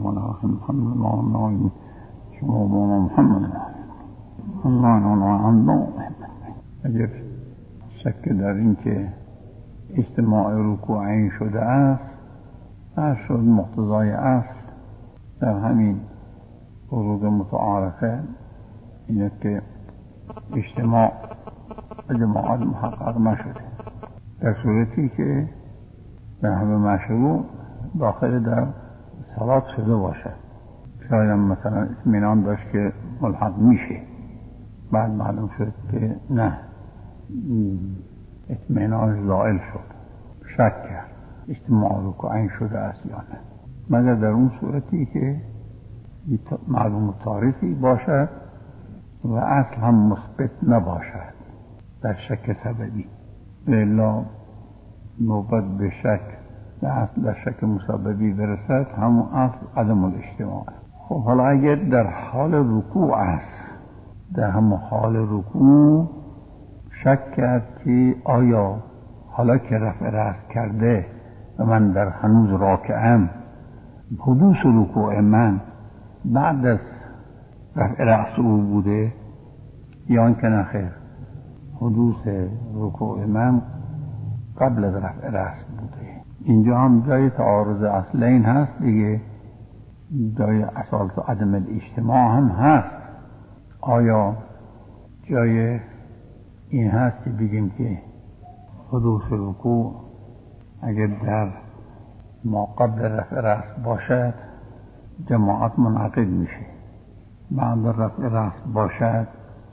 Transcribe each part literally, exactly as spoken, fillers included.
محمد محمد شما محمد الله. اگر شک در این که اجتماع رکوعین شده است، هر شد مقتضای اصل در همین فروض متعارفه اینه که اجتماع و جماعت محقق نشده، در صورتی که در همه مشروع داخل در صلات شده باشد. شاید مثلا اطمینان داشت که ملحق میشه، بعد معلوم شد که نه، اطمینان زائل شد، شک کرد اجتماع رکوعین شده است یا نه، مگر در اون صورتی که معلوم تعریفی باشد و اصل هم مثبت نباشد در شک سببی. الا نوبت به شک در اصل در شک مسببی برسد، همون اصل عدم الاجتماع. خب حالا اگر در حال رکوع است، در همون حال رکوع شک کرد که آیا حالا که رفع رأس کرده و من در هنوز راکعم، حدوث رکوع من بعد از رفع رأس او بوده یا اینکه نخیر، حدوث رکوع من قبل از رفع رأس بوده. اینجا هم جای تعارض اصلین هست دیگه، جای اصالت و عدم الاجتماع هم هست. آیا جای این هست که بگیم که حدوث رکوع اگر در ما قبل رفع رأس باشد جماعت منعقد میشه، بعد رفع رأس باشد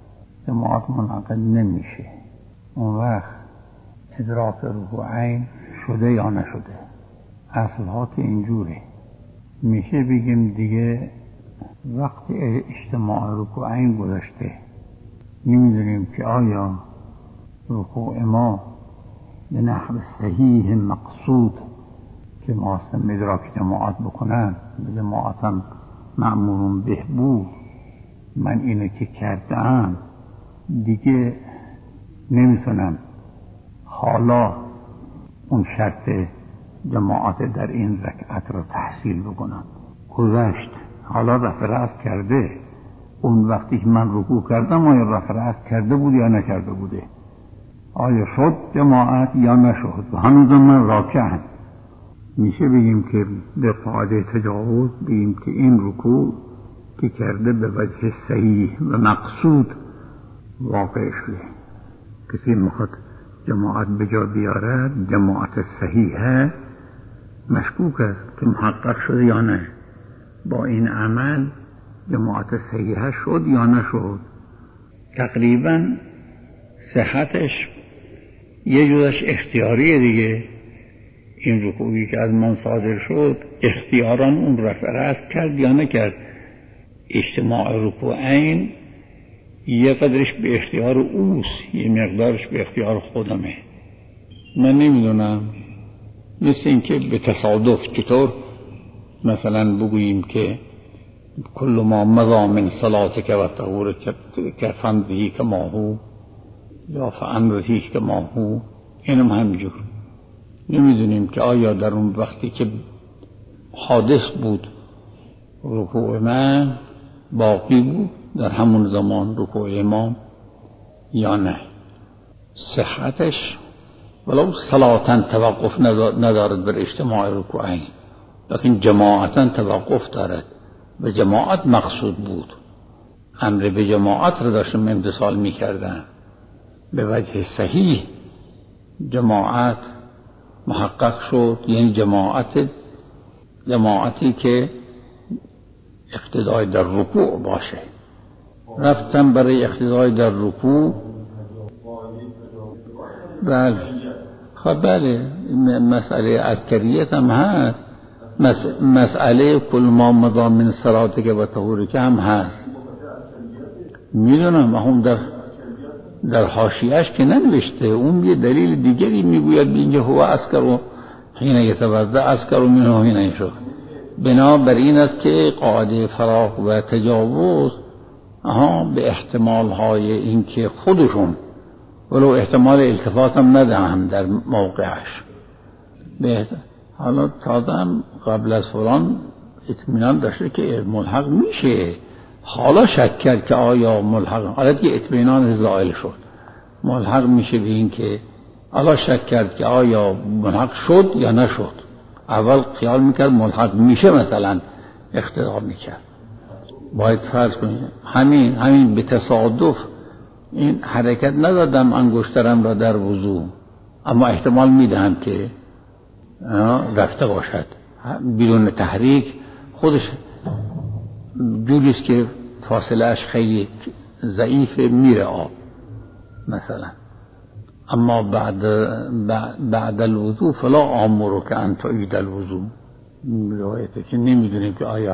جماعت منعقد نمیشه. اون وقت ادراک رکوعین شده یا نشده، اصلات اینجوره. میشه بگیم دیگه وقت اجتماع رکوعین گذشته، نمیدونیم که آیا رکوع ما به نحو صحیح مقصود که ما هستم ادراک جماعت بکنن، به جماعتم مأمورون به بود، من اینو که کردم دیگه نمیتونم حالا اون شرط جماعت در این رکعت رو تحصیل بکنم. گذشت، حالا رفع رأس کرده، اون وقتی که من رکوع کردم آیا رفع رأس کرده بود یا نکرده بوده، آیا شد جماعت یا نشد و هنوز من راکعم. میشه بگیم که به قاعده تجاوز بگیم که این رکوع که کرده به وجه صحیح و مقصود واقع شده. کسی میخواد جماعت به جا بیارد، جماعت صحیحه، مشکوک است که محقق شده یا نه، با این عمل جماعت صحیحه شد یا نشد. تقریبا صحتش یه جزش اختیاریه دیگه. این رکوعی که از من صادر شد اختیاران اون رفع رأس کرد یا نکرد. اجتماع رکوعین یه قدرش به اختیار اوست، یه مقدارش به اختیار خودمه. من نمیدونم، مثل این که به تصادف چطور مثلا بگوییم که کل ما مضا من صلاتک و طهورک که فامضی کما هو یا فامضی کما هو، اینم همجور. نمیدونیم که آیا در اون وقتی که حادث بود رکوع من باقی بود در همون زمان رکوع امام یا نه. صحتش ولو صلاتن توقف ندارد بر اجتماع رکوعین، لیکن جماعتن توقف دارد و جماعت مقصود بود. امر به جماعت را داشتم امتثال می کردن، به وجه صحیح جماعت محقق شد، یعنی جماعت جماعتی که اقتدای در رکوع باشه. رفتم برای اقتدای در رکوع. بله خب بله، مسئله عسکریت هم هست، مسئله کل ما مضا من صلاتک و طهورک هم هست. میدونم هم در در حاشیه‌اش که ننوشته، اون یه دلیل دیگری میگوید اینجا هو اسکر و حین یتوضا اسکر و منه حین یشرب. بنابر این است که قاعده فراق و تجاوز آها به احتمال های این که خودشون ولو احتمال التفات هم ندهم در موقعش. حالا تازه قبل از فلان اطمینان داشته که ملحق میشه. حالا شک کرد که آیا ملحق، حالا دیگه اطمینان زائل شد، ملحق میشه به این که حالا شک کرد که آیا ملحق شد یا نشد. اول خیال میکرد ملحق میشه، مثلا اقتدا میکرد. باید فرض کنید همین همین به تصادف این حرکت ندادم انگشترم را در وضو، اما احتمال میدهم که رفته باشد بدون تحریک. خودش جوریست که فاصله اش خیلی ضعیفه، میره آب مثلا. اما بعد بعد الوضو فلا آمرک ان تعید الوضو، روایته که نمیدونیم که آیا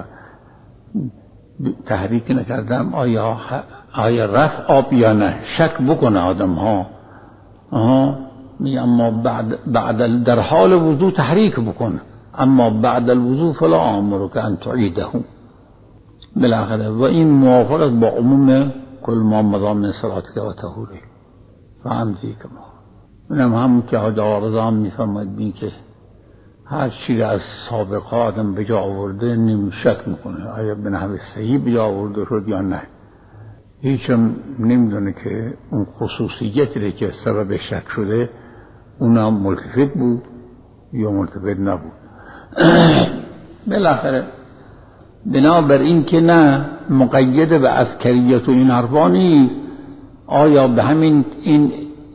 تحریک نکردم آیا آیا رفت آب یا نه، شک بکنه آدم ها. آها می اما بعد بعد در حال وضو تحریک بکن، اما بعد الوضو فلا آمرک ان تعیده. بالاخره و این موافقت با عموم کل ما مضى من صلاتک و طهوری. فهمتی که ما اینم هم که حاج آرزان میفرماید بین که هر چیز از سابقه آدم به جا آورده نمی شک میکنه آیا به نحو صحیح به جا آورده شد یا نه. هیچم نمیدونه که اون خصوصیتی که سبب شک شده اونم ملتفت بود یا ملتفت نبود. بالاخره بنابر این که نه مقید به عسکریت و این حرفا نیست، آیا به همین این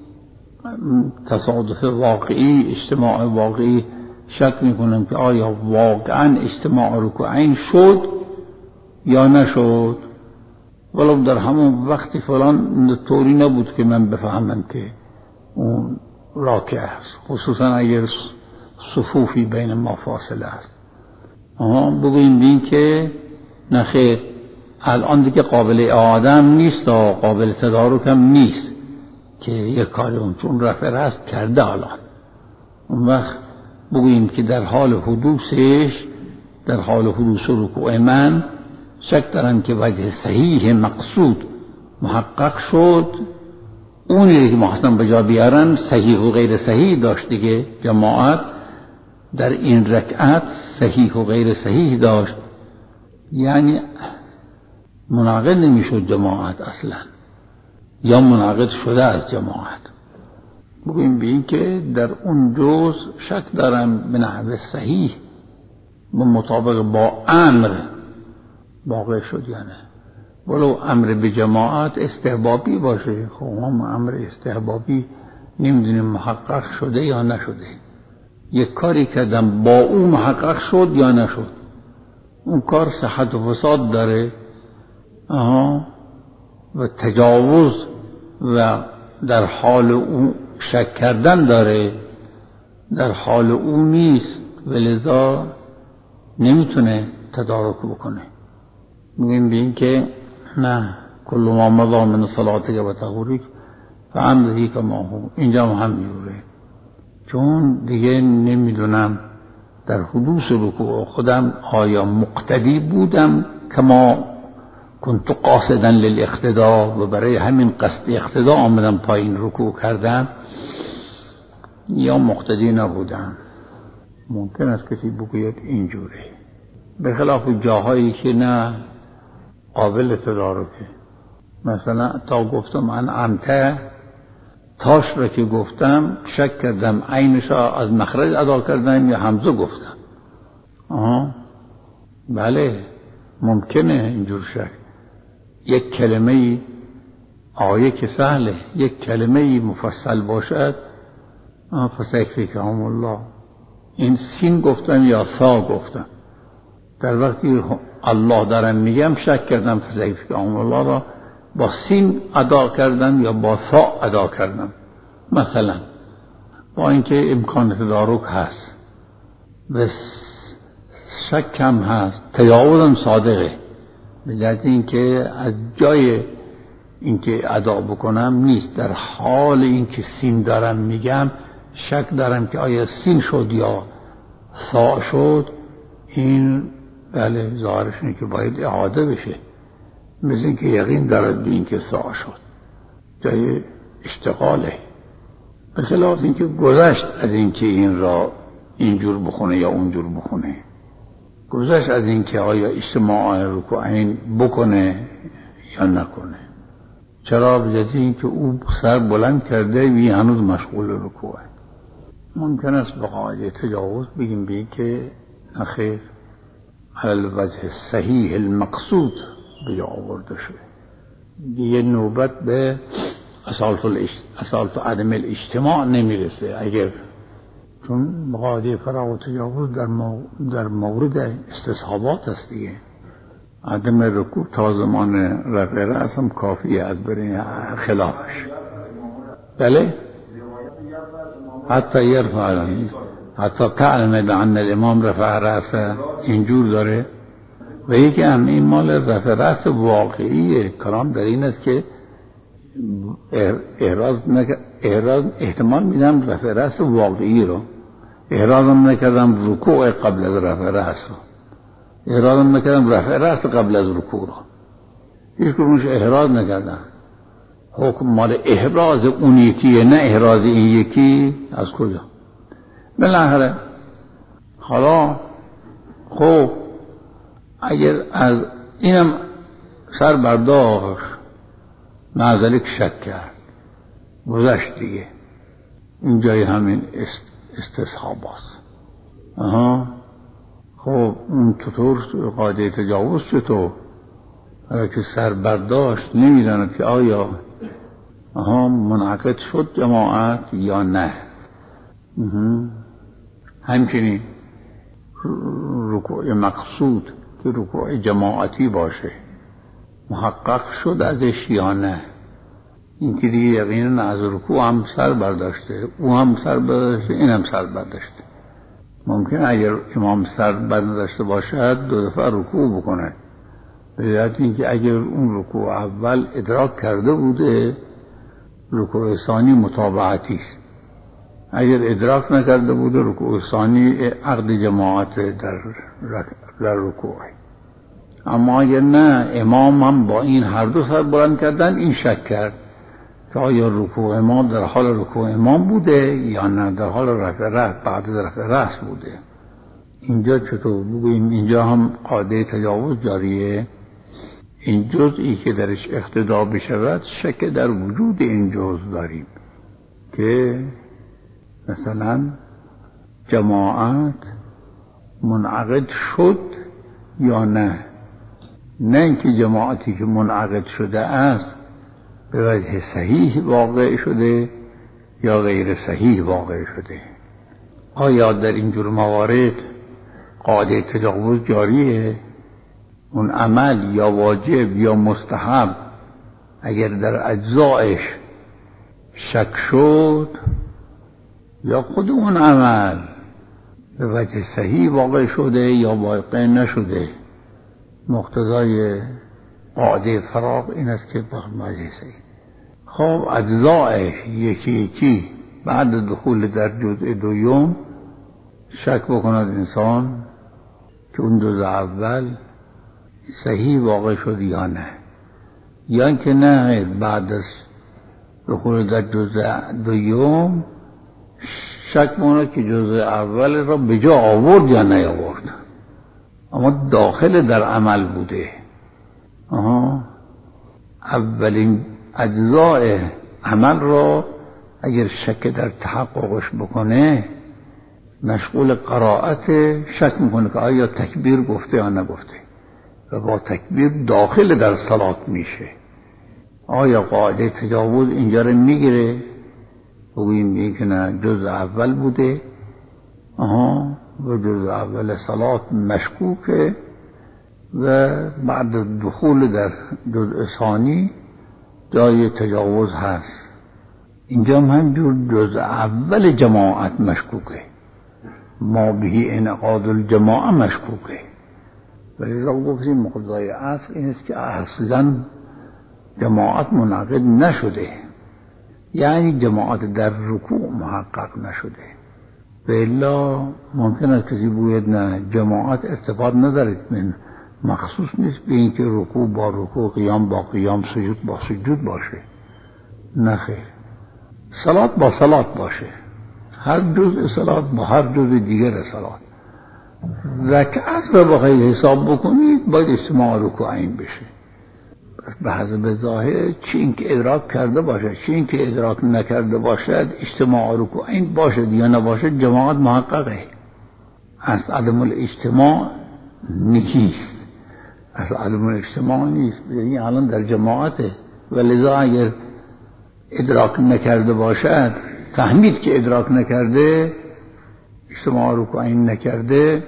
تصادف واقعی اجتماع واقعی شک میکنم که آیا واقعا اجتماع رکوعین شد یا نشد، ولو در همون وقتی فلان طوری نبود که من بفهمم که اون راکع است، خصوصا اگر صفوفی بین ما فاصله است. آها بگوییم بین که نخیر الان دیگه قابل اعاده نیست و قابل تدارک هم نیست که یک کاری اون چون رفع هست کرده الان. اون وقت بگوییم که در حال حدوثش در حال حدوث رکوع من شک دارم که وجه صحیح مقصود محقق شد، اونی که محسن بجا بیارن صحیح و غیر صحیح داشت دیگه. جماعت در این رکعت صحیح و غیر صحیح داشت، یعنی منعقد نمیشد جماعت اصلا یا منعقد شده از جماعت. بگوییم به این که در اون جز شک دارم به نحو صحیح و مطابق با امر واقع شد یا نه. ولو امر به جماعت استحبابی باشه، خب هم امر استحبابی نمیدونیم محقق شده یا نشده. یک کاری کردم با اون محقق شد یا نشد، اون کار صحت و فساد داره آها و تجاوز و در حال اون شک کردن داره، در حال اون نیست، ولذا نمیتونه تدارک بکنه. میگیم به این که نه کل ما مضى من صلاتک و طهورک فعمدی کما هو. اینجا هم میوره، چون دیگه نمیدونم در حدوث رکوع خودم آیا مقتدی بودم کما کنت قاصدا للاقتدا و برای همین قصد اقتدا آمدم پایین رکوع کردم، یا مقتدی نبودم. ممکن است کسی بگوید اینجوره، به خلاف جاهایی که نه قابل تدارکه. مثلا تا گفتم من امته تاش را که گفتم شک کردم عینش را از مخرج ادا کردم یا همزه گفتم. آها بله ممکنه اینجور شک. یک کلمه آیه که سهله، یک کلمه مفصل باشد فسیکفیکهم الله، این سین گفتم یا ثا گفتم، در وقتی الله دارم میگم شک کردم فسیکفیکهم الله را با سین ادا کردم یا با ثا ادا کردم مثلا، با اینکه امکان تدارک هست و شک هم هست، تجاوزم صادقه، به جهت اینکه از جای اینکه ادا بکنم نیست، در حال اینکه سین دارم میگم شک دارم که آیا سین شد یا ثا شد. این بله ظاهرش اینه که باید اعاده بشه، مثل اینکه یقین دارد به اینکه ثا شد، جای اشتغاله، به خلاف اینکه گذشت از اینکه این را اینجور بخونه یا اونجور بخونه. گذشت از این که آیا اجتماع رکوعین بکنه یا نکنه. چرا؟ بجهت این که او سر بلند کرده وی هنوز مشغول رکوعه. ممکن است به قاعده تجاوز بگیم بگیم که نخیر، علی وجه صحیح المقصود به جا آورده شده. دیگه نوبت به اصالت و عدم الاجتماع نمیرسه، اگر چون قاعده فراغ و تجاوز در, مو... در مورد استصحابات است دیگه. عدم رکوع تا زمان رفع رأس هم کافیه از برین خلافش. بله حتی یرفع حتی تعلم بأن الامام رفع رأسه اینجور داره. و یکی هم این مال رفع رأس واقعیه. کلام در این است که احراز نکرد، احراز احتمال میدم رفع رأس واقعی رو، احرازم نکردم رکوع قبل از رفع رأس رو، احرازم نکردم رفع رأس قبل از رکوع رو، هیچ کدومش احراز نکردم. حکم مال احراز اون یکیه نه احراز این یکی. از کجا؟ بالاخره حالا خب اگر از اینم سر برداشت معذلک شک کرد گذشت دیگه، اینجای همین است استصحاب است. آها خب اون چطور قاعده تجاوز چطور؟ اگر که سر برداشت نمیداند که آیا آها منعقد شد جماعت یا نه. همچنین رکوع مقصود که رکوع جماعتی باشه محقق شد ازش یا نه. این که دیگه یقینا از رکوع هم سر برداشته، او هم سر برداشته، این هم سر برداشته. ممکن اگر امام سر برداشته باشد دو دفعه رکوع بکنه، به جهت اینکه اگر اون رکوع اول ادراک کرده بوده رکوع ثانی متابعتی است، اگر ادراک نکرده بوده رکوع ثانی عقد جماعت در در رکوع. اما اگر نه امام هم با این هر دو سر بلند کردن، این شک کرد که آیا رکوع امام در حال رکوع امام بوده یا نه در حال رفع رأس بعد از رفع رأس بوده. اینجا چطور بگوییم؟ اینجا هم قاعده تجاوز جاریه. این جزئی که درش اقتدا بشود شک در وجود این جزء داریم که مثلا جماعت منعقد شد یا نه. نه اینکه جماعتی که منعقد شده است به وجه صحیح واقع شده یا غیر صحیح واقع شده. آیا در اینجور موارد قاعده تجاوز جاریه؟ اون عمل یا واجب یا مستحب اگر در اجزایش شک شد یا خود اون عمل به وجه صحیح واقع شده یا واقع نشده، مقتضای قاعده فراغ این است که به وجه صحیح. خب اجزایش یکی یکی بعد دخول در جزء دوم شک بکند انسان که اون جزء اول صحیح واقع شد یا نه، یا اینکه نه بعد از دخول در جزء دوم شک بکند که جزء اول را به جا آورد یا نیاورد، اما داخل در عمل بوده. آها اولین اجزای عمل را اگر شک در تحققش بکنه مشغول قرائت شک میکنه که آیا تکبیر گفته یا نگفته و با تکبیر داخل در صلات میشه. آیا قاعده تجاوز اینجا رو میگیره؟ بگوییم میگه که نه جزء اول بوده آها و جزء اول صلات مشکوکه و بعد دخول در جزء ثانی جای تجاوز هست. اینجا هم جور جزء اول جماعت مشکوکه، ما بهی انعقاد الجماعه مشکوکه. ولذا گفتیم مقتضای اصل این است که اصلا جماعت منعقد نشده، یعنی جماعت در رکوع محقق نشده. و الا ممکن است کسی بگوید نه جماعت ارتباط نداره، من مخصوص نیست به این که رکوع با رکوع، قیام با قیام، سجود با سجود باشه. نه خیر، صلات با صلات باشه، هر جزء صلات با هر جزء دیگر صلات. رکعت رو بخواید حساب بکنید باید اجتماع رکوعین بشه. به حسب ظاهر چی این که ادراک کرده باشد چی این که ادراک نکرده باشد اجتماع رکوعین باشد یا نباشد جماعت محققه. از عدم الاجتماع نیست، از عدم الاجتماع نیست، یعنی الان در جماعته. ولذا اگر ادراک نکرده باشد، فهمید که ادراک نکرده، اجتماع رکوعین نکرده،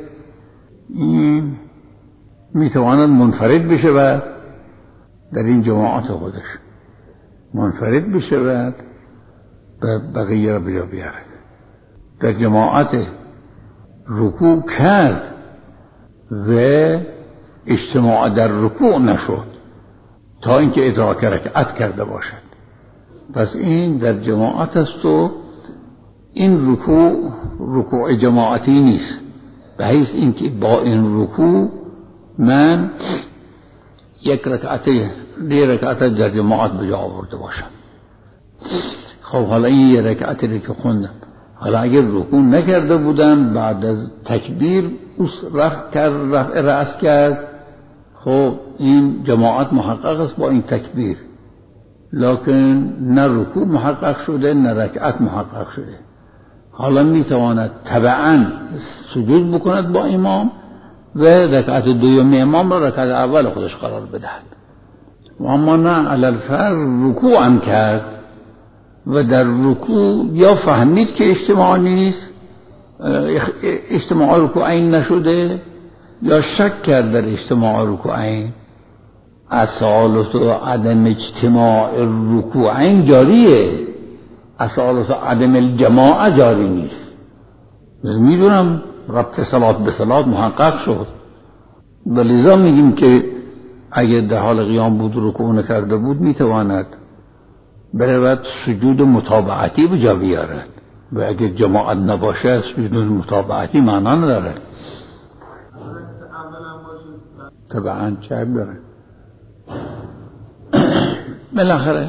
این میتواند منفرد بشه و در این جماعت خودش منفرد بشه و بقیه را بجا بیارد. در جماعت رکوع کرد و اجتماع در رکوع نشد تا اینکه ادراک رکعت کرده باشد. پس این در جماعت است و این رکوع رکوع جماعتی نیست، به حیث اینکه با این رکوع من یک رکعت دی رکعت در جماعت بجا آورده باشم. خب حالا این یک رکعتی که خوندم، حالا اگر رکوع نکرده بودم بعد از تکبیر اس رفع کرد، رفع رأس کرد، خب این جماعت محقق است با این تکبیر، لکن نه رکوع محقق شده نه رکعت محقق شده. حالا میتواند تبعاً سجود بکند با امام و رکعت دوم امام را رکعت اول خودش قرار بدهد. اما نه، علی الفرض رکوع هم کرد و در رکوع یا فهمید که اجتماع نیست، اجتماع رکوعین نشده، یا شک کرد در اجتماع رکوعین. اصالت و عدم اجتماع رکوعین جاریه، اصالت و عدم الجماع جاری نیست. میدونم ربط صلات به صلات محقق شد، ولذا میگیم که اگر در حال قیام بود رکوع نکرده بود میتواند برود سجود متابعتی بجا بیارد، و اگر جماعت نباشه سجود متابعتی معنا نداره. طبعا چه داره. بالاخره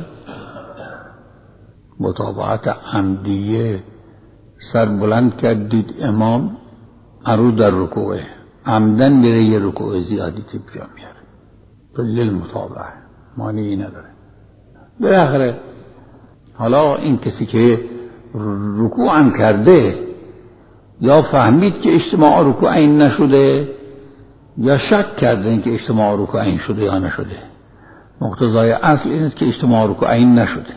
متابعت عمدیه، سر بلند کرد دید امام ارو در رکوعه، عمدن میره یه رکوع زیادی تبجا میاره، دلیل متابعه مانعی نداره. بالاخره حالا این کسی که رکوع هم کرده یا فهمید که اجتماع رکوعین نشده یا شک کرده این که اجتماع رکوعین شده یا نشده، مقتضای اصل این است که اجتماع رکوعین نشده.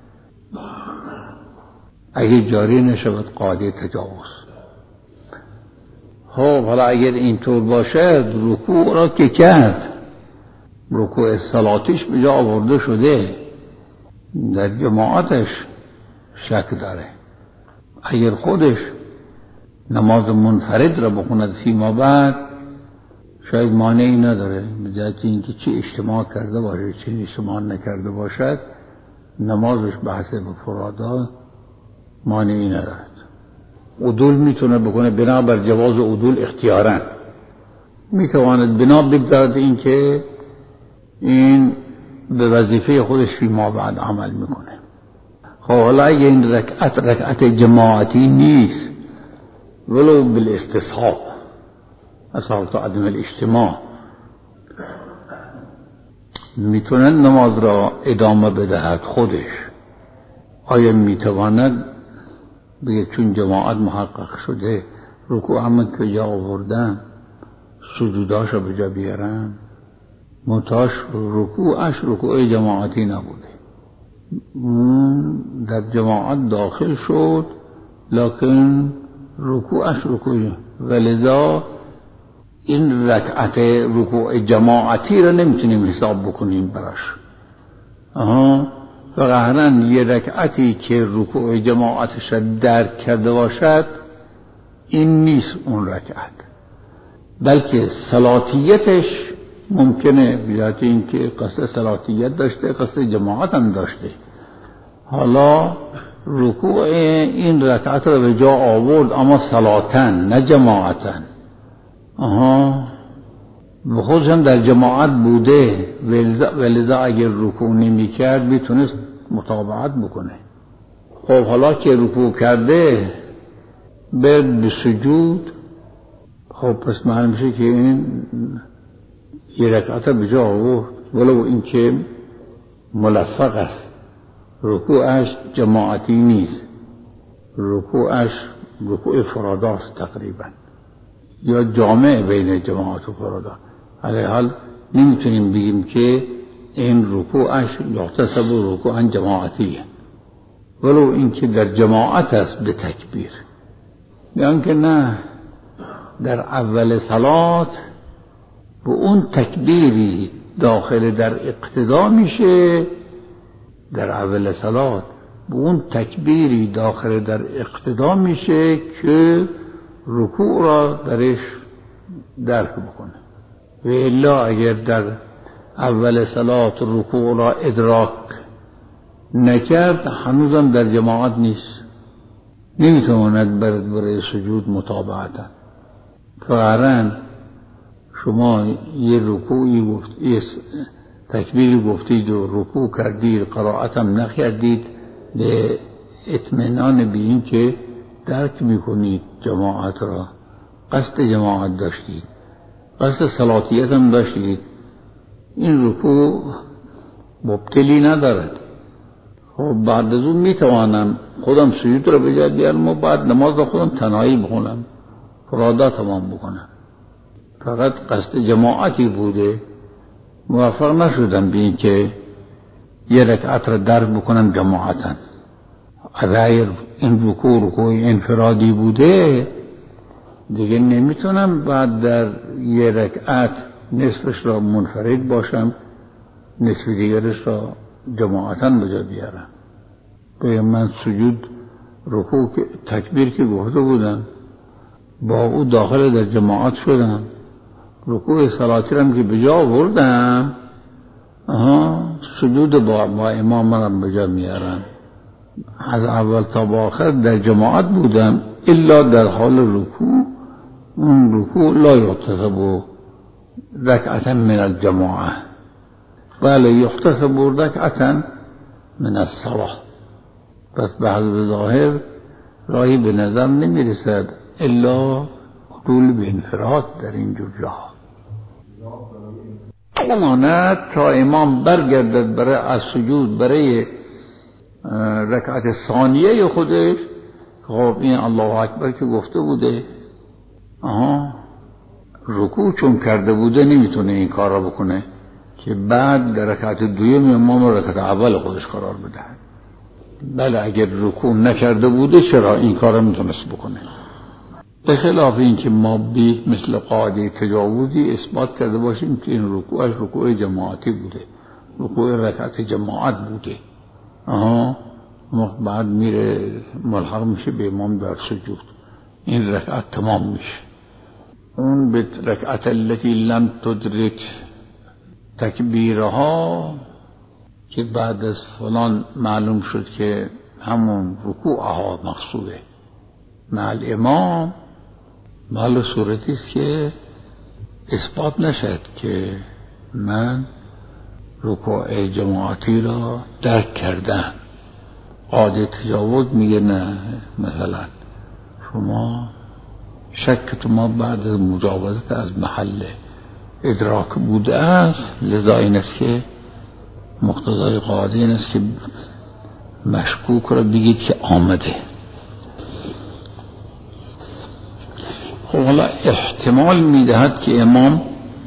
اگر جاری نشود قاعده تجاوز. خب حالا اگر اینطور باشد رکوع را که کرد، رکوع صلاتیش به جا آورده شده، در جماعتش شک داره. اگر خودش نماز منفرد را بخوند فیما بعد شاید مانعی نداره، به جهت اینکه چه اجتماع کرده باشه چه اجتماع نکرده باشد نمازش به حسب فرادا مانعی ندارد. عدول میتونه بکنه بنا بر جواز عدول اختیارا، میتواند بنا بگذارد این که این به وظیفه خودش فیما بعد عمل میکنه. خب حالا اگه این رکعت رکعت جماعتی نیست ولو بالاستصحاب، اصالت عدم الاجتماع، میتونه نماز را ادامه بدهد خودش. آیا میتواند بگه چون جماعت محقق شده رکوع هم که جا آوردن سجوداش را بجا بیارن؟ منتاش رکوعش رکوع جماعتی نبوده، در جماعت داخل شد لکن رکوعش رکوع، ولذا این رکعت رکوع جماعتی را نمیتونیم حساب بکنیم براش. آها فقط یه رکعتی که رکوع جماعتش را درک کرده باشد این نیست اون رکعت، بلکه صلاتیتش ممکنه بیاد این که قصد صلاتیت داشته قصد جماعت هم داشته. حالا رکوع این رکعت را به جا آورد اما صلاتن نه جماعتن، آها به خودش هم در جماعت بوده، ولذا اگر رکوع نمی کرد میتونست متابعت بکنه. خب حالا که رکوع کرده برد به سجود، خب پس معلوم میشه که این یه رکعت به جا آورد، ولو اینکه ملفق است، رکوعش جماعتی نیست، رکوعش رکوع فراداست تقریبا، یا جامع بین جماعت و فرادا. علیه حال نمیتونیم بگیم که این رکوعش یحتسب رکوعا جماعتیه، ولو اینکه در جماعت است به تکبیر. یعنی که نه، در اول صلات به اون تکبیری داخل در اقتدا میشه، در اول صلات به اون تکبیری داخل در اقتدا میشه که رکوع را درش درک بکنه. و الا اگر در اول صلات رکوع را ادراک نکرد هنوزم در جماعت نیست، نمیتواند برد برای سجود متابعتا. فقرا شما یه رکوعی گفت، یه تکبیری گفتید و رکوع کردید، قرائتم نکردید، به اطمینان به این که درک میکنید جماعت را، قصد جماعت داشتید، قصد صلاتیت هم داشتید، این رکوع مبتلی ندارد. خب بعد از اون میتوانم خودم سجود را بجای بیارم و بعد نماز را خودم تنهایی بخونم، فرادا تمام بکنم. فقط قصد جماعتی بوده، موفق نشدم به این که یه رکعت را درک بکنم جماعتا. اگر این رکوع رکوع انفرادی بوده دیگه نمیتونم بعد در یه رکعت نصفش را منفرد باشم، نصف دیگرش را جماعتا بجا بیارم. به من سجود رکوع تکبیر که گفته بودم با او داخل در جماعت شدم، رکوع صلاتی را که بجا آوردم، آها سجود با, با امام را بجا میارم. از اول تا با آخر در جماعت بودم، الا در حال رکوع، اون رکوع لا یحتسب رکعتا من الجماعه، بله یحتسب رکعتا من الصلاه. پس به حسب ظاهر راهی به نظر نمیرسد الا حلول به انفراد در این جور جاها. امانت تا امام برگردد برای از سجود برای رکعت ثانیه خودش. خب این الله اکبر که گفته بوده، آها رکوع چون کرده بوده نمیتونه این کار را بکنه که بعد در رکعت دویم امام را رکعت اول خودش قرار بده. بله اگر رکوع نکرده بوده چرا این کار را میتونست بکنه؟ به خلاف این که ما بی مثل قاعده تجاوزی اثبات کرده باشیم که این رکوع رکوع جماعتی بوده، رکوع رکعت جماعت بوده، آها بعد میره ملحق میشه به امام در سجود، این رکعت تمام میشه. اون به رکعت التي لم تدرک تکبیرها که بعد از فلان معلوم شد که همون رکوعها مقصوده مع الامام، معلوم صورتی است که اثبات نشد که من رکوع جماعتی را درک کردم. قاعده تجاوز میگه نه، مثلا شما شک ما بعد از مجاوزت از محل ادراک بوده است، لذا این است که مقتضای قاعده این است که مشکوک را بگید که آمده. خب حالا احتمال میدهد که امام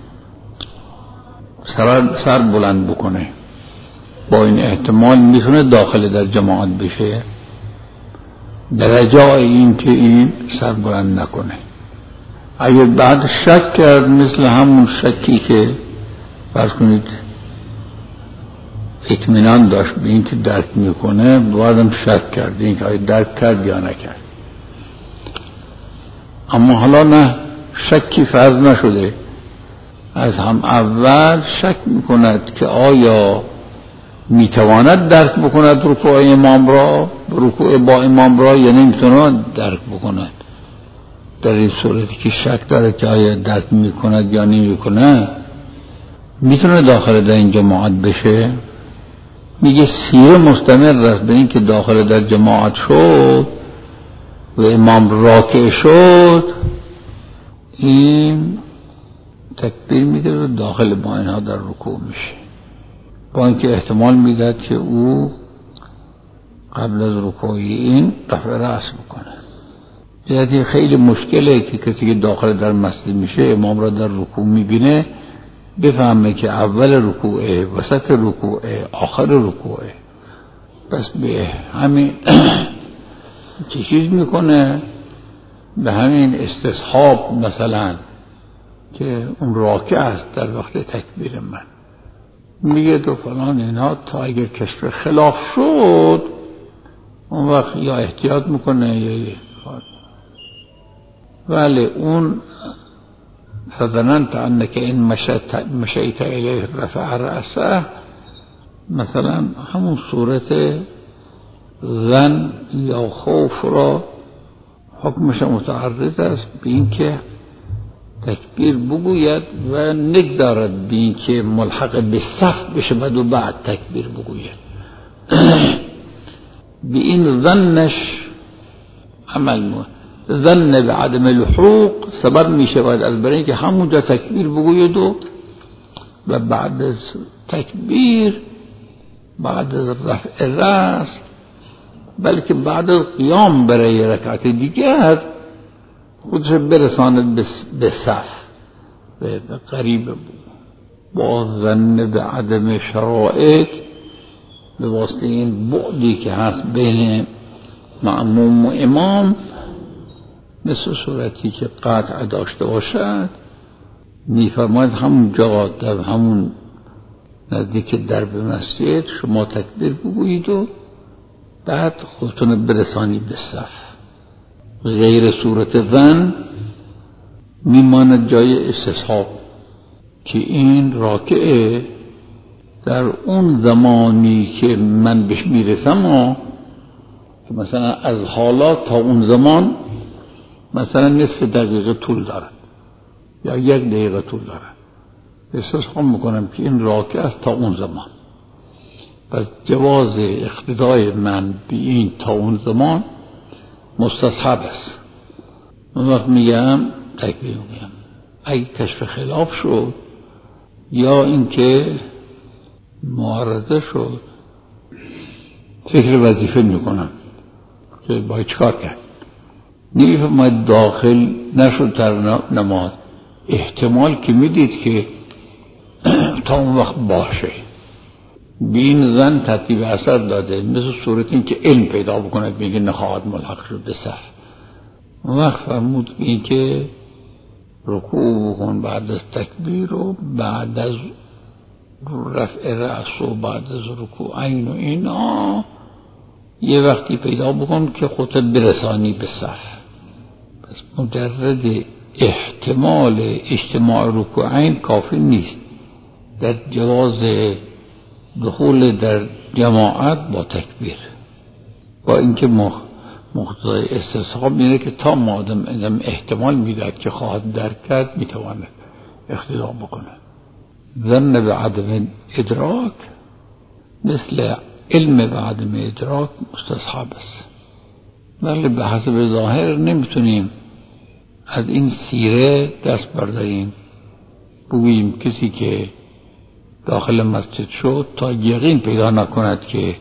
سر, سر بلند بکنه، با این احتمال میتونه داخل در جماعت بشه، در جای این که این سر بلند نکنه. اگر بعد شک کرد مثل همون شکی که فرض کنید اطمینان داشت به این که درک میکنه، بعدم شک کرد این که درک کرد یا نکرد، اما حالا نه شکی فرض نشده، از هم اول شک میکند که آیا میتواند درک بکند رکوع امام را، رکوع با امام را، یا نمیتواند درک بکند. در این صورتی که شک داره که آیا درک میکند یا نمیکند، میتونه داخل در این جماعت بشه. میگه سیره مستمر است به این که داخل در جماعت شد و امام راکع شد، این تکبیر میده و داخل با اینها در رکوع میشه، با اینکه احتمال میداد که او قبل از رکوع این رفع رأس بکنه. یعنی خیلی مشکله که کسی که داخل در مسجد میشه امام را در رکوع میبینه بفهمه که اول رکوعه، وسط رکوعه، آخر رکوعه. بس به همین چه چیز میکنه؟ به همین استصحاب مثلا که اون راکع است در وقت تکبیر من، میگه تو فلان اینها تا اگر کشف خلاف شد اون وقت یا احتیاط میکنه یا ولی اون فظننت انک ان مشیت الیه رفع رأسه، مثلا همون صورت ظن یا خوف را حکمش متعرض است به این که تکبیر بگوید و نگذارد به این که ملحق به صف بشه و بعد تکبیر بگوید. به این ظنش عمل مو ظن به عدم لحوق سبب می شود از برای که همونجا تکبیر بگوید و و بعد از تکبیر، بعد از رفع رأس، بلکه بعد از قیام برای رکعت دیگر خودش برساند به صف، به قریب با ظن به عدم شرائط، به واسطه این بعدی که هست بین مأموم و امام، مثل صورتی که قطع داشته باشد میفرماید همون جا در همون نزدیک درب مسجد شما تکبیر بگویید و بعد خودتون برسانی به صف. غیر صورت ظن میماند جای استصحاب که این راکعه در اون زمانی که من بهش میرسم و مثلا از حالات تا اون زمان مثلا نصف دقیقه طول دارد یا یک دقیقه طول دارد، استصحاب میکنم که این راکعه است تا اون زمان. پس جواز اقتدای من به این تا اون زمان مستصحب است. اون وقت میگم تکبیر میگم. اگه کشف خلاف شد یا اینکه معارضه شد فکر وظیفه میکنم که باید چکار کرد. نمیفهمد داخل نشد در نماز، احتمال که میدید که تا اون وقت باشه، بین زن ترتیب اثر داده، مثل صورت این که علم پیدا بکند میگه نخواهد ملحق شد به صف. اون وقت فرمود این که رکوع بکن بعد از تکبیر و بعد از رفع رأس و بعد از رکوع عین و اینا یه وقتی پیدا بکن که خودت برسانی به صف. پس مجرد احتمال اجتماع رکوعین کافی نیست در جواز دخول در جماعت با تکبیر، با اینکه مقتضای استصحاب اینه که تا مادم ادم احتمال میداد که خواهد درک کرد میتواند اقتدا بکنه. ظن به عدم ادراک مثل علم به عدم ادراک مستصحب است، ولی به حسب ظاهر نمیتونیم از این سیره دست برداریم بگوییم کسی که داخل مسجد شد تا یقین پیدا نکند که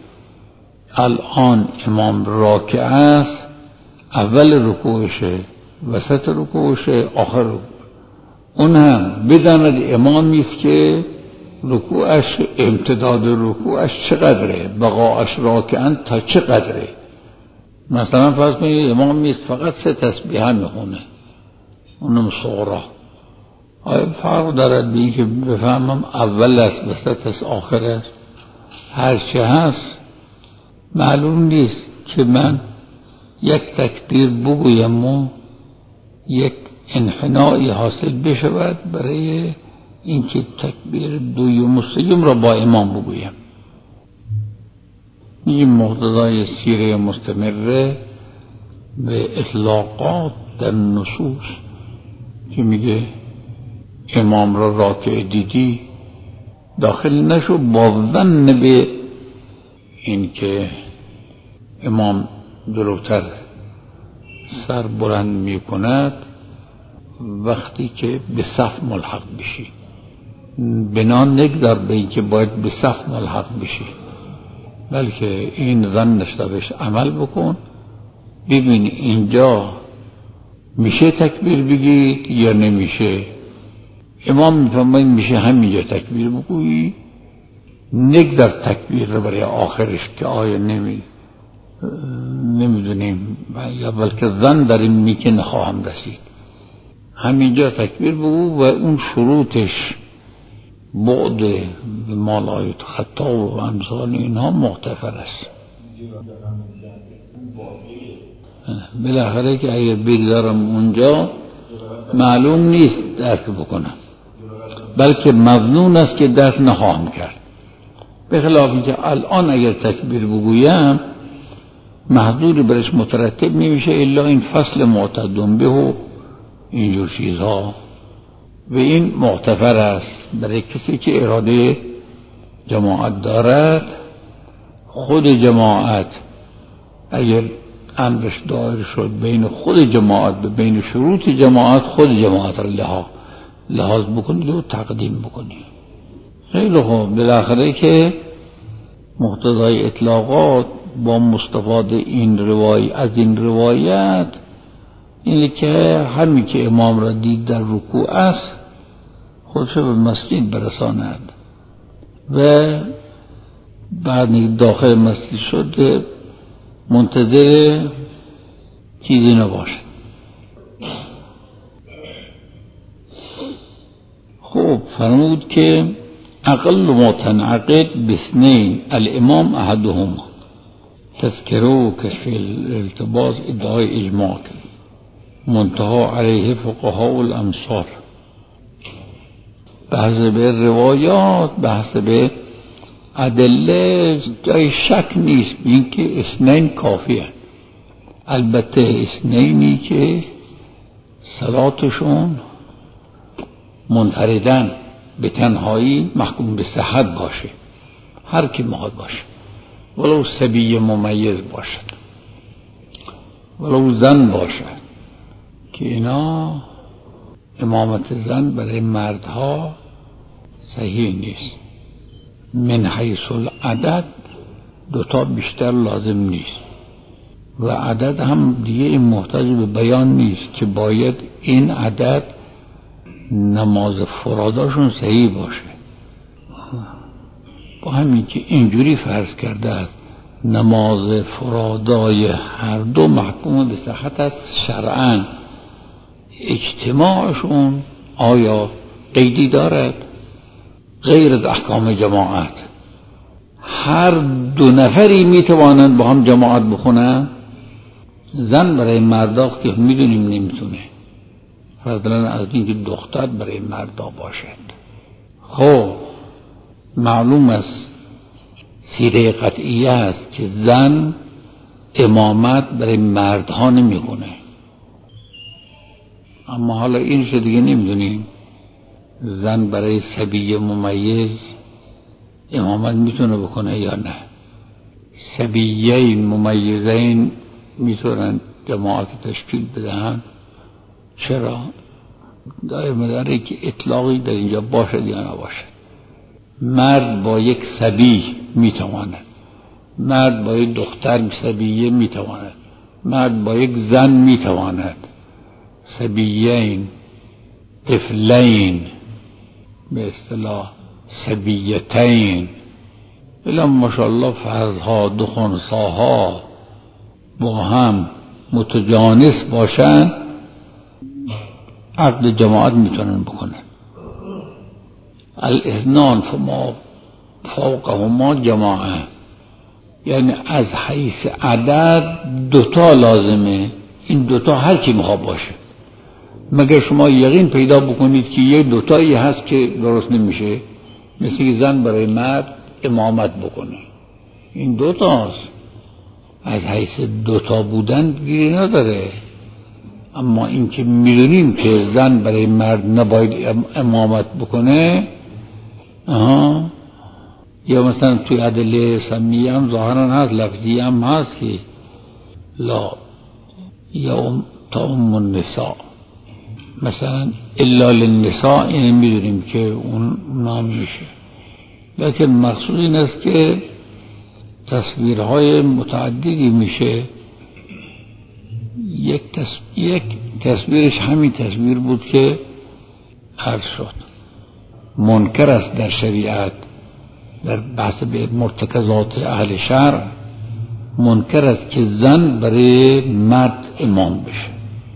الان امام راکع است، اول رکوعشه، وسط رکوعشه، آخر رکوع، اون هم بداند امامی است که رکوعش امتداد رکوعش چقدره، بقاعش راکعاً تا چقدره. مثلا فرض کنید امامی است فقط سه تسبیحه میخونه، اونم صغرا، آیا فرق دارد بی که بفهمم اول است وسط است آخر است؟ هرچه هست معلوم نیست که من یک تکبیر بگویم و یک انحنایی حاصل بشود برای اینکه تکبیر دویم و سوم را با امام بگویم. این مقتضای سیره مستمره به اطلاقات در نصوص که میگه امام را راکع دیدی داخل نشو با ظن به این که امام جلوتر سر بلند می کند وقتی که به صف ملحق بشی. بنا نگذار به این که باید به صف ملحق بشی، بلکه این ظن داشته بهش عمل بکن. ببین اینجا میشه تکبیر بگید یا نمیشه. امام میفرماید میشه همینجا تکبیر بگویی، نگذار تکبیر رو برای آخرش که آیا نمی نمیدونیم یا بلکه ظن داریم می که نخواهم رسید. همینجا تکبیر بگو و اون شروطش بعد مالایت خطا و امثال اینها مغتفر است. بالاخره که اگر بگذارم اونجا معلوم نیست درک بکنم، بلکه مظنون است که درک نخواهم کرد. به خلاف اینکه الان اگر تکبیر بگویم محدود برش مترتب نمیشه الا این فصل معتدون به و اینجور چیزها، و این مغتفر است برای کسی که اراده جماعت دارد. خود جماعت اگر امرش دایر شد بین خود جماعت به بین شروط جماعت، خود جماعت را لحاظ لحاظ بکنید و تقدیم بکنید. خیلی خوب. بالاخره که مقتضای اطلاقات با مستفاد این روایت از این روایت اینه که همین که امام را دید در رکوع است خودش به مسجد برساند و بعد داخل مسجد شد منتظر چیزی نباشد. خوب فرمود که اقل ما تنعقد باثنين الامام احدهما تذکره کشف الالتباس ادعای اجماع منتهى علیه فقهاء الامصار. بحث به روایات، بحث به ادله جای شک نیست این که اثنین کافیه. البته اثنینی که صلاتشون منفردن به تنهایی محکوم به صحت باشه، هر کی میخواد باشه، ولو صبی ممیز باشد، ولو زن باشد، که اینا امامت زن برای مردها صحیح نیست. من حیث العدد دوتا بیشتر لازم نیست و عدد هم دیگه این محتاج به بیان نیست که باید این عدد نماز فراداشون صحیح باشه. با همین که اینجوری فرض کرده است نماز فرادای هر دو محکوم به صحت است شرعاً، اجتماعشون آیا قیدی دارد؟ غیر از احکام جماعت هر دو نفری میتوانند با هم جماعت بخونن. زن برای مردا که میدونیم نمیتونه، فضلا از اینکه دختر برای مردا باشد. خب معلوم است سیره قطعیه است که زن امامت برای مردها نمیکنه، اما حالا اینش دیگه نمیدونیم زن برای صبی ممیز امامت میتونه بکنه یا نه. صبیین ممیزین میتونن جماعت تشکیل بدهن. چرا؟ دایر مداره که اطلاقی در اینجا باشد یا نباشد. مرد با یک صبی میتواند، مرد با یک دختر صبیه میتواند، مرد با یک زن میتواند. صبیین، طفلین، به اصطلاح صبیتین، الا ماشاءالله فرزها دو خنثاها با هم متجانس باشن عقد جماعت میتونن بکنن. الاثنان فما فوقهما جماعه، یعنی از حیث عدد دوتا لازمه. این دوتا هر کی میخواد باشه، مگر شما یقین پیدا بکنید که یه دوتایی هست که درست نمیشه، مثل که زن برای مرد امامت بکنه. این دوتاست، از حیث دوتا بودن گیری نداره. اما این که میدونیم که زن برای مرد نباید امامت بکنه، آها، یا مثلا توی ادله سمیه هم ظاهرا هست، لفظی هم هست که لا یا تا ام النساء مثلا الا للنساء، این میدونیم که اون نام میشه، لیکن مقصود این است که تصویرهای متعددی میشه. یک تصویر یک تصویرش همین تصویر بود که عرض شد منکر است در شریعت، در بحث به مرتکزات اهل شرع منکر است که زن برای مرد امام بشه.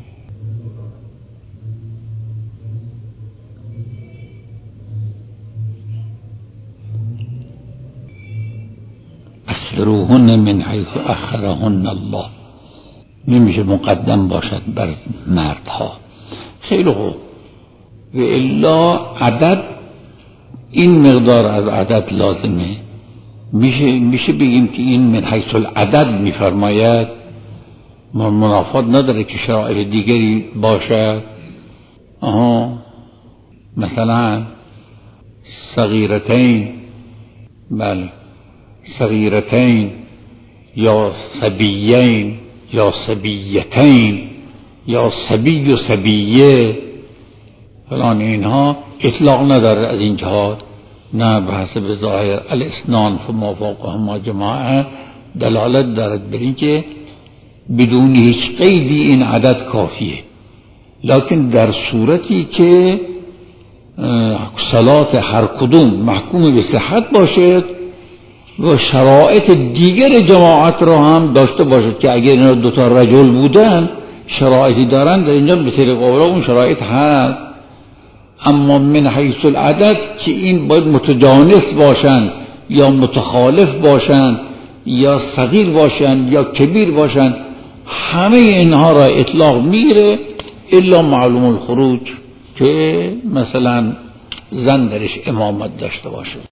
اخروهن من حیث اخرهن الله، نمیشه مقدم باشد بر مردها. خیلی خوب. و الا عدد، این مقدار از عدد لازمه. میشه میشه بگیم که این من حیث العدد میفرماید، منافات نداره که شرایط دیگری باشد. آها مثلا صغیرتین، بله صغیرتین یا صبیین یا صبیتین یا صبی و صبیه فلان، اینها اطلاق نداره از این جهات، نه به حسب ظاهر الاسنان فما فوقهما جماعه دلالت دارد بر این که بدون هیچ قیدی این عدد کافیه. لکن در صورتی که صلات هر کدوم محکوم به صحت باشد و شرایط دیگر جماعت را هم داشته باشد که اگر اینا دو تا رجل بودن شرایطی دارن، در اینجا به طریق اولا اون شرایط هست. اما من حیث العدد که این باید متجانس باشن یا متخالف باشن یا صغیر باشن یا کبیر باشن، همه اینها را اطلاق میگیره الا معلوم الخروج که مثلا زن درش امامت داشته باشه.